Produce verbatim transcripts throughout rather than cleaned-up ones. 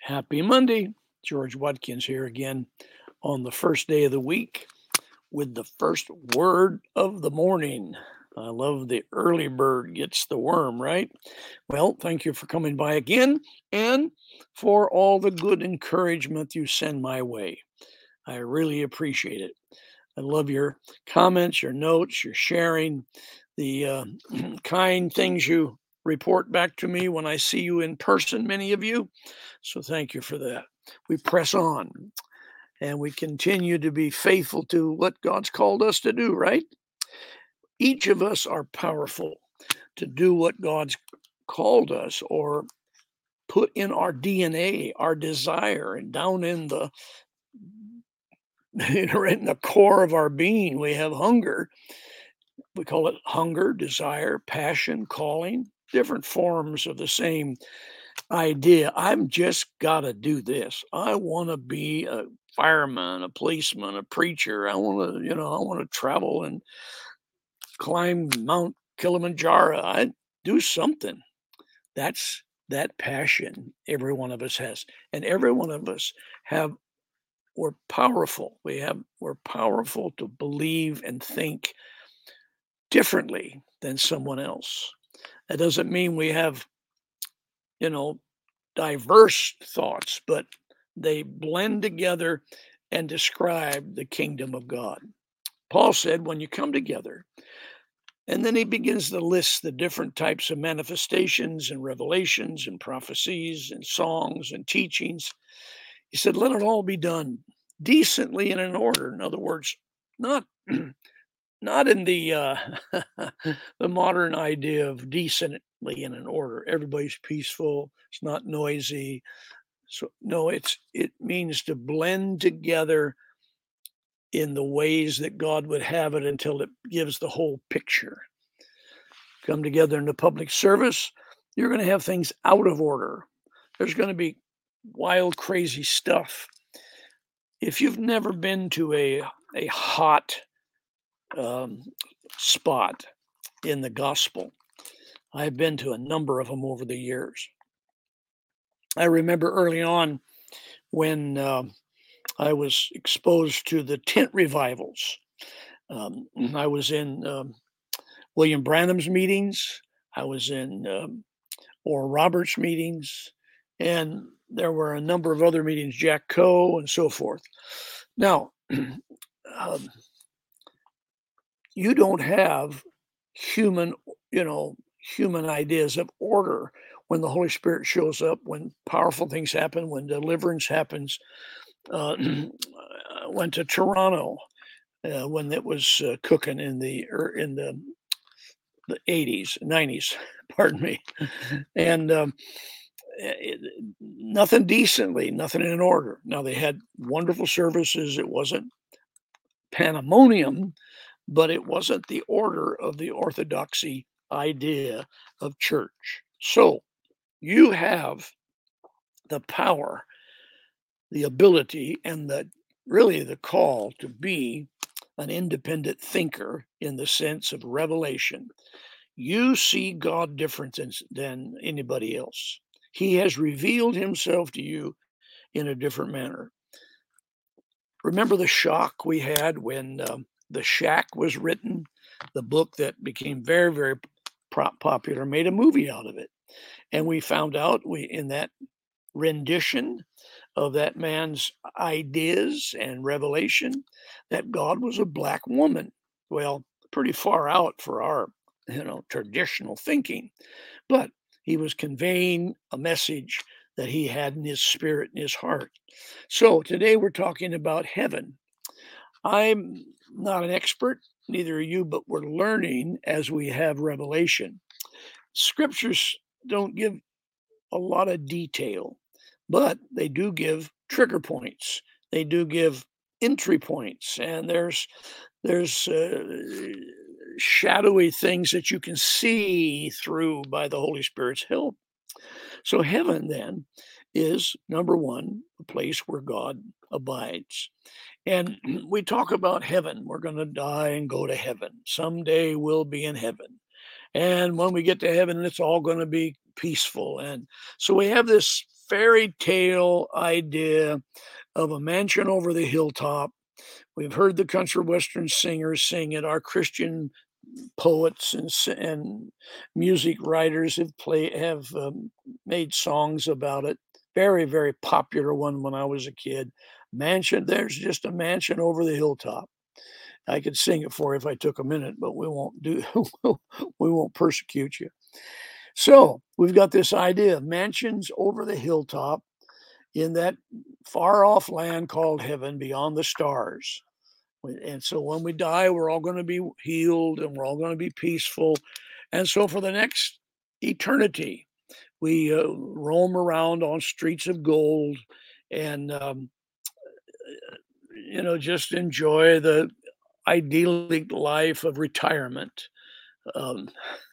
Happy Monday. George Watkins here again on the first day of the week with the first word of the morning. I love the early bird gets the worm, right? Well, thank you for coming by again and for all the good encouragement you send my way. I really appreciate it. I love your comments, your notes, your sharing, the uh, kind things you report back to me when I see you in person, many of you. So thank you for that. We press on and we continue to be faithful to what God's called us to do, right? Each of us are powerful to do what God's called us or put in our D N A, our desire, and down in the right in the core of our being, we have hunger. We call it hunger, desire, passion, calling, different forms of the same idea. I'm just got to do this. I want to be a fireman, a policeman, a preacher. I want to, you know, I want to travel and climb Mount Kilimanjaro. I do something. That's that passion every one of us has. And every one of us have we're powerful. We have we're powerful to believe and think differently than someone else. That doesn't mean we have, you know, diverse thoughts, but they blend together and describe the kingdom of God. Paul said, when you come together, and then he begins to list the different types of manifestations and revelations and prophecies and songs and teachings. He said, let it all be done decently and in order. In other words, not not in the uh, the modern idea of decently and in order. Everybody's peaceful. It's not noisy. So no, it's it means to blend together in the ways that God would have it until it gives the whole picture. Come together in the public service, you're going to have things out of order. There's going to be wild, crazy stuff. If you've never been to a a hot um, spot in the gospel, I've been to a number of them over the years. I remember early on when uh, I was exposed to the tent revivals. Um, I was in um, William Branham's meetings. I was in um, Oral Roberts meetings, and there were a number of other meetings, Jack Coe and so forth. Now, um, you don't have human, you know, human ideas of order when the Holy Spirit shows up, when powerful things happen, when deliverance happens. Uh, I went to Toronto uh, when it was uh, cooking in the er, in the the eighties, nineties, pardon me, and um, it, nothing decently, nothing in order. Now they had wonderful services. It wasn't pandemonium, but it wasn't the order of the orthodoxy idea of church. So you have the power, the ability, and the really the call to be an independent thinker in the sense of revelation. You see God different than, than anybody else. He has revealed himself to you in a different manner. Remember the shock we had when um, The Shack was written, the book that became very, very popular, made a movie out of it. And we found out we in that rendition of that man's ideas and revelation that God was a black woman. Well, pretty far out for our, you know, traditional thinking, but he was conveying a message that he had in his spirit and his heart. So today we're talking about heaven. I'm not an expert, neither are you, but we're learning as we have revelation. Scriptures don't give a lot of detail, but they do give trigger points. They do give entry points, and there's there's uh, shadowy things that you can see through by the Holy Spirit's help. So heaven then is number one, a place where God abides. And we talk about heaven. We're going to die and go to heaven. Someday we'll be in heaven. And when we get to heaven, it's all going to be peaceful. And so we have this fairy tale idea of a mansion over the hilltop. We've heard the country western singers sing it. Our Christian poets and s and music writers have play have, um, made songs about it. Very, very popular one when I was a kid. Mansion there's just a mansion over the hilltop. I could sing it for you if I took a minute, but we won't do we won't persecute you. So, we've got this idea of mansions over the hilltop in that far off land called heaven beyond the stars. When and so when we die, we're all gonna be healed and we're all gonna be peaceful. And so for the next eternity, we, uh, roam around on streets of gold and, um, you know, just enjoy the idyllic life of retirement. Um,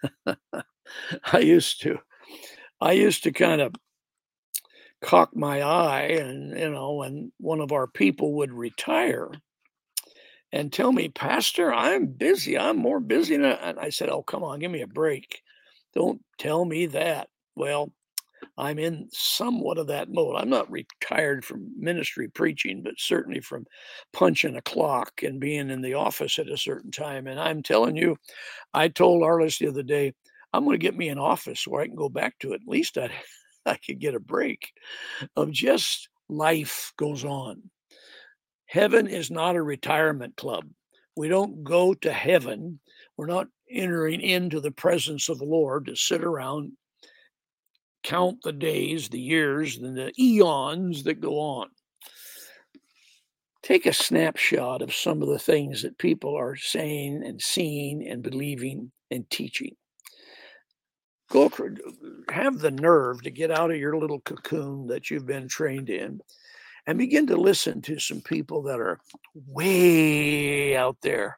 I used to I used to kind of cock my eye and, you know, when one of our people would retire and tell me, "Pastor, I'm busy. I'm more busy than" and I said, "Oh, come on, give me a break. Don't tell me that." Well, I'm in somewhat of that mode. I'm not retired from ministry preaching, but certainly from punching a clock and being in the office at a certain time. And I'm telling you, I told Arliss the other day, I'm going to get me an office where I can go back to it. At least I, I could get a break of just life goes on. Heaven is not a retirement club. We don't go to heaven. We're not entering into the presence of the Lord to sit around, count the days, the years, and the eons that go on. Take a snapshot of some of the things that people are saying and seeing and believing and teaching. Go have the nerve to get out of your little cocoon that you've been trained in and begin to listen to some people that are way out there.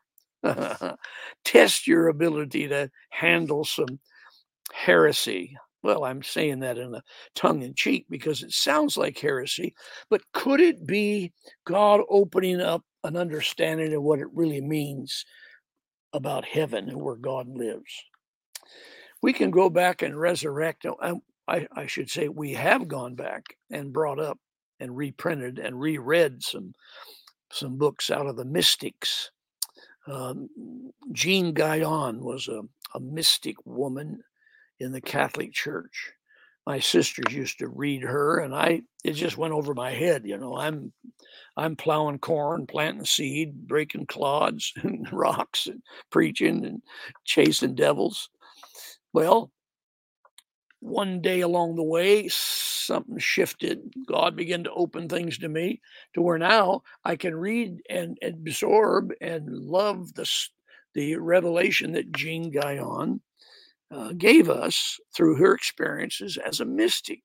Test your ability to handle some heresy. Well, I'm saying that in a tongue in cheek because it sounds like heresy, but could it be God opening up an understanding of what it really means about heaven and where God lives? We can go back and resurrect. uh, I, I should say, we have gone back and brought up and reprinted and reread some some books out of the mystics. Um, Jean Guyon was a, a mystic woman in the Catholic Church. My sisters used to read her, and I it just went over my head. You know, I'm I'm plowing corn, planting seed, breaking clods and rocks, and preaching and chasing devils. Well, one day along the way, something shifted. God began to open things to me to where now I can read and absorb and love the the revelation that Jean Guyon uh, gave us through her experiences as a mystic.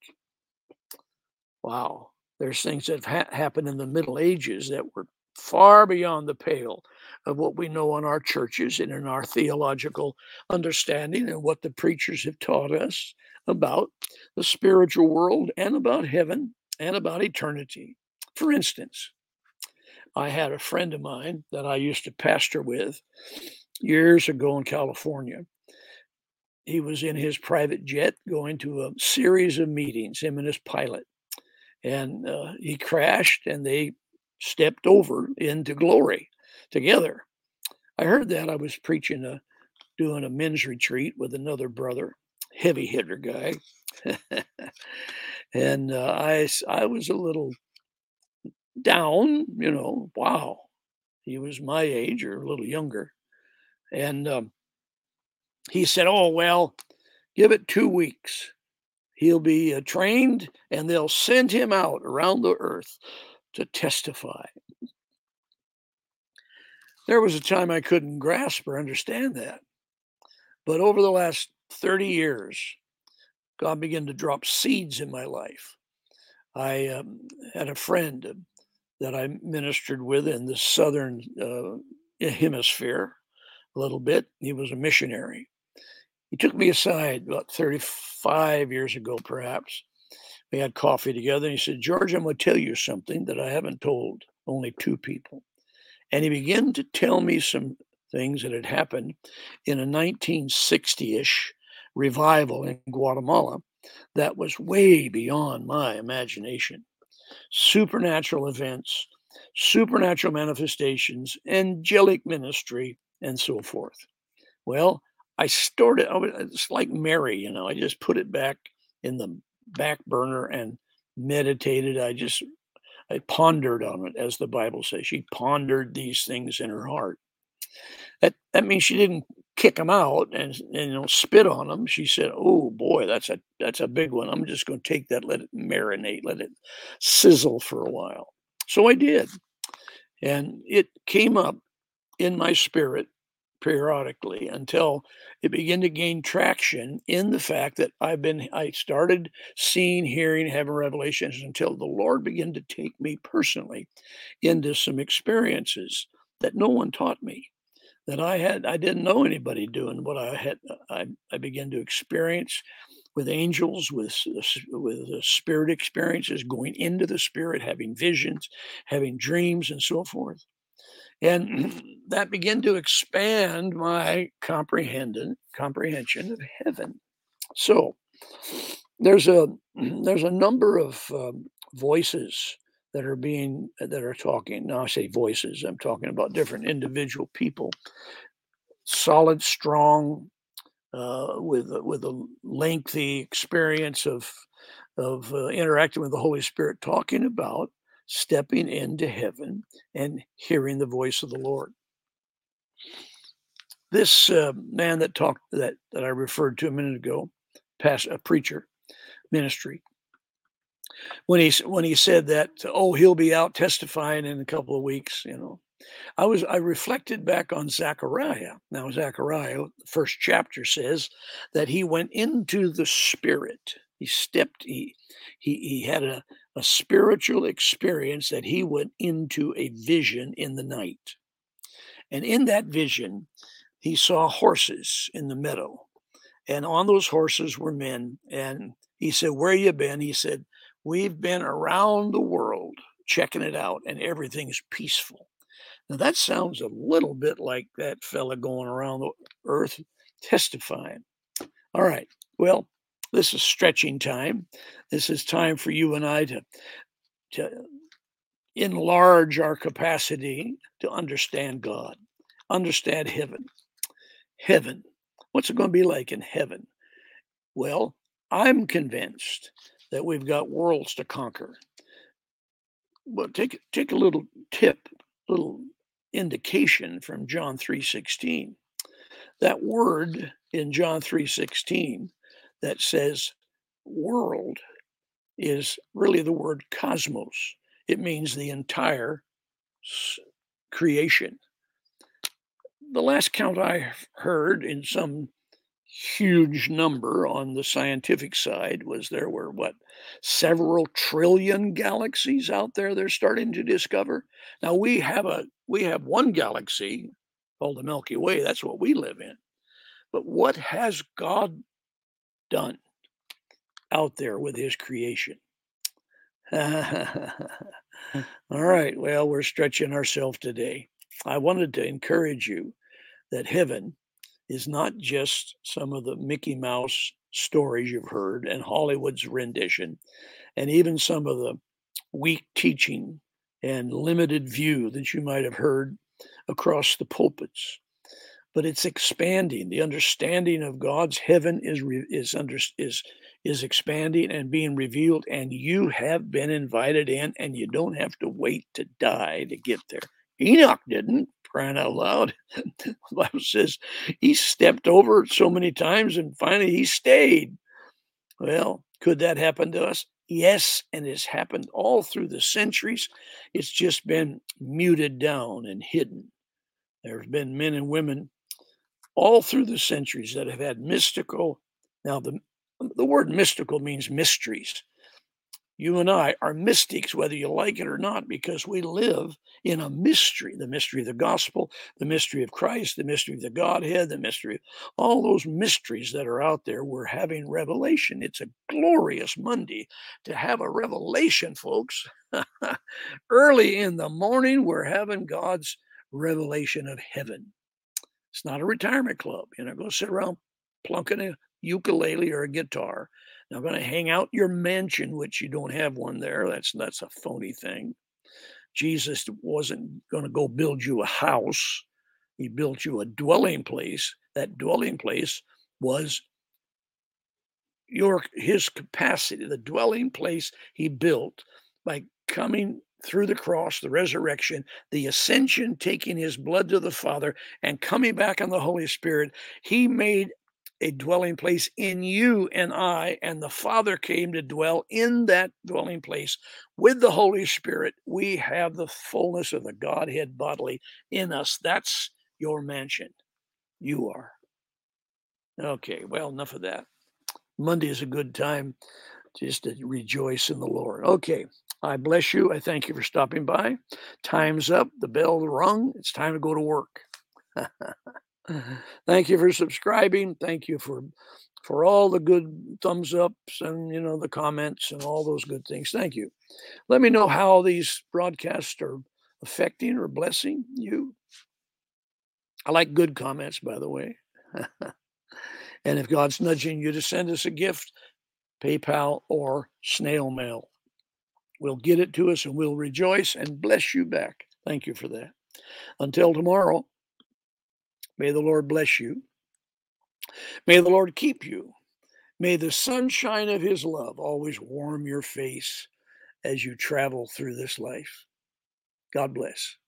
Wow. There's things that have ha- happened in the Middle Ages that were far beyond the pale of what we know in our churches and in our theological understanding and what the preachers have taught us about the spiritual world and about heaven and about eternity. For instance, I had a friend of mine that I used to pastor with years ago in California. He was in his private jet going to a series of meetings, him and his pilot, and uh, he crashed and they stepped over into glory together. I heard that. I was preaching a doing a men's retreat with another brother, heavy hitter guy, and uh, I s- I was a little down. You know, wow, he was my age or a little younger, and um, he said, "Oh well, give it two weeks. He'll be uh, trained, and they'll send him out around the earth to testify." There was a time I couldn't grasp or understand that. But over the last thirty years, God began to drop seeds in my life. I um, had a friend uh, that I ministered with in the southern uh, hemisphere a little bit. He was a missionary. He took me aside about thirty-five years ago, perhaps. We had coffee together, and he said, "George, I'm going to tell you something that I haven't told only two people." And he began to tell me some things that had happened in a nineteen sixty-ish revival in Guatemala that was way beyond my imagination. Supernatural events, supernatural manifestations, angelic ministry, and so forth. Well, I stored it. I was, it's like Mary, you know, I just put it back in the back burner and meditated. I just, I pondered on it, as the Bible says. She pondered these things in her heart. That that means she didn't kick them out and, and you know spit on them. She said, "Oh boy, that's a that's a big one. I'm just going to take that, let it marinate, let it sizzle for a while." So I did, and it came up in my spirit periodically until it began to gain traction in the fact that I've been I started seeing, hearing, having revelations until the Lord began to take me personally into some experiences that no one taught me, that I had I didn't know anybody doing what I had I I began to experience with angels, with s- s- with uh, spirit experiences, going into the spirit, having visions, having dreams, and so forth. And that began to expand my comprehension comprehension of heaven. So there's a there's a number of um, voices that are being that are talking. Now I say voices, I'm talking about different individual people, solid, strong, uh, with a- with a lengthy experience of of uh, interacting with the Holy Spirit, talking about stepping into heaven and hearing the voice of the Lord. This uh, man that talked that that I referred to a minute ago, past a preacher ministry, when he s- when he said that, oh, he'll be out testifying in a couple of weeks, you know, I was I reflected back on Zechariah. Now, Zechariah, the first chapter says that he went into the spirit. He stepped, he he he had a, a spiritual experience that he went into a vision in the night. And in that vision, he saw horses in the meadow. And on those horses were men. And he said, "Where you been?" He said, "We've been around the world checking it out, and everything's peaceful." Now that sounds a little bit like that fella going around the earth testifying. All right. Well, this is stretching time. This is time for you and I to, to enlarge our capacity to understand God, understand heaven. Heaven. What's it going to be like in heaven? Well, I'm convinced that we've got worlds to conquer. But take take a little tip, little indication from John three sixteen. That word in John three sixteen that says world is really the word cosmos. It means the entire s- creation. The last count I heard in some huge number on the scientific side was there were what several trillion galaxies out there they're starting to discover. Now we have a we have one galaxy called the Milky Way. That's what we live in. But what has God done out there with his creation? All right. Well, we're stretching ourselves today. I wanted to encourage you that heaven is not just some of the Mickey Mouse stories you've heard and Hollywood's rendition, and even some of the weak teaching and limited view that you might have heard across the pulpits. But it's expanding. The understanding of God's heaven is re- is under is is expanding and being revealed, and you have been invited in, and you don't have to wait to die to get there. Enoch didn't, crying out loud. The Bible says he stepped over it so many times, and finally he stayed. Well, could that happen to us? Yes, and it's happened all through the centuries. It's just been muted down and hidden. There's been men and women all through the centuries that have had mystical. Now, the the word mystical means mysteries. You and I are mystics, whether you like it or not, because we live in a mystery, the mystery of the gospel, the mystery of Christ, the mystery of the Godhead, the mystery of all those mysteries that are out there. We're having revelation. It's a glorious Monday to have a revelation, folks. Early in the morning, we're having God's revelation of heaven. It's not a retirement club. You know, go sit around plunking a ukulele or a guitar. Not going to hang out your mansion, which you don't have one there. That's that's a phony thing. Jesus wasn't going to go build you a house. He built you a dwelling place. That dwelling place was your his capacity, the dwelling place he built by coming through the cross, the resurrection, the ascension, taking his blood to the Father, and coming back on the Holy Spirit. He made a dwelling place in you and I, and the Father came to dwell in that dwelling place with the Holy Spirit. We have the fullness of the Godhead bodily in us. That's your mansion. You are. Okay, well, enough of that. Monday is a good time just to rejoice in the Lord. Okay, I bless you. I thank you for stopping by. Time's up. The bell rung. It's time to go to work. Thank you for subscribing. Thank you for for all the good thumbs ups and you know the comments and all those good things. Thank you. Let me know how these broadcasts are affecting or blessing you. I like good comments, by the way. And if God's nudging you to send us a gift, PayPal or snail mail, we'll get it to us and we'll rejoice and bless you back. Thank you for that. Until tomorrow, may the Lord bless you. May the Lord keep you. May the sunshine of his love always warm your face as you travel through this life. God bless.